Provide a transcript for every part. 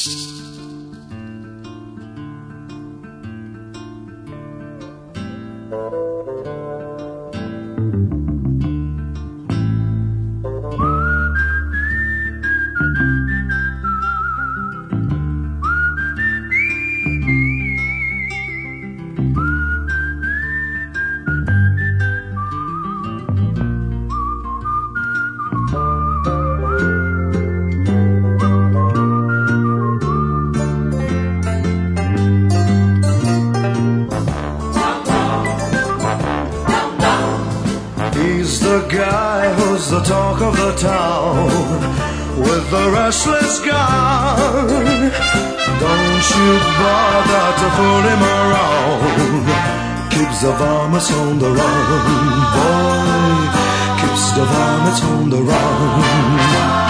He's the guy who's the talk of the town, with the restless gun. Don't you bother to fool him around. Keeps the varmints on the run, boy. Keeps the varmints on the run.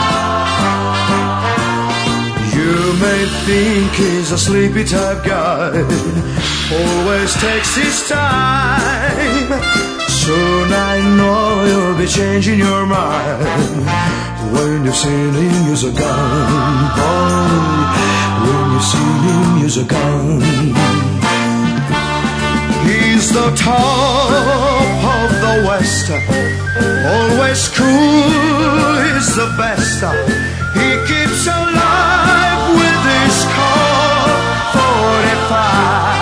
You may think he's a sleepy type guy, always takes his time. Soon I know you'll be changing your mind when you've seen him use a gun, boy. When you've seen him use a gun. He's the top of the West, always cool, he's the best. He keeps alive with his Colt 45.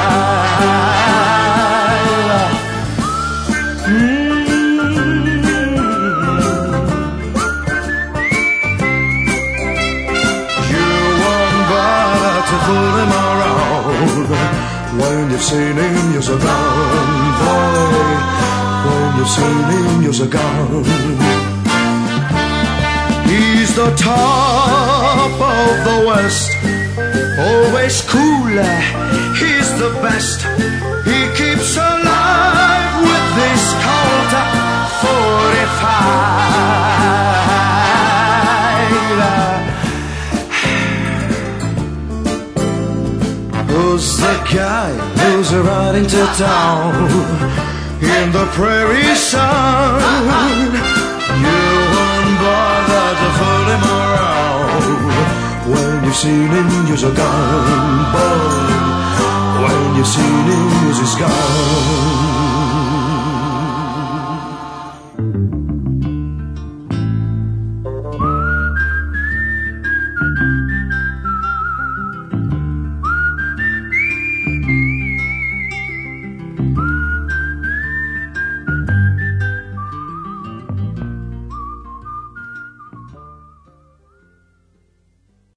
Pull him around when you've seen him use a gun, boy. When you've seen him use a gun. He's the top of the West, always cool, he's the best. He keeps alive with this Colt 45. Who's the guy who's riding to town in the prairie sun? You won't bother to fool him around when you've seen him use a gun, boy. When you've seen him use his gun.